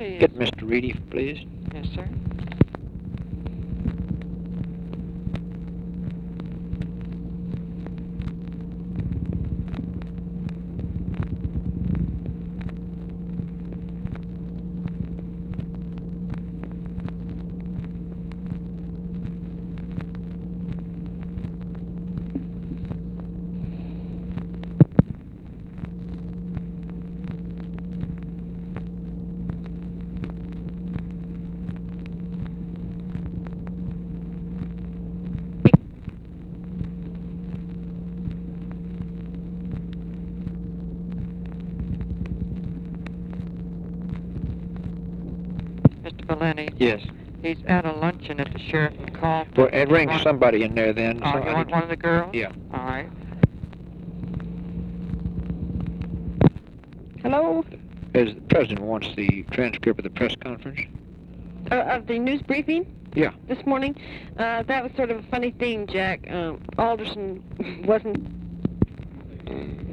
please. Get Mr. Reedy, please. Yes, sir. Mr. Valenti. Yes. He's at a luncheon at the sheriff and call. Well, it rings somebody in there then. Oh, you want one of the girls? Yeah. All right. Hello? The president wants the transcript of the press conference. Of the news briefing? Yeah. This morning? That was sort of a funny thing, Jack. Alderson wasn't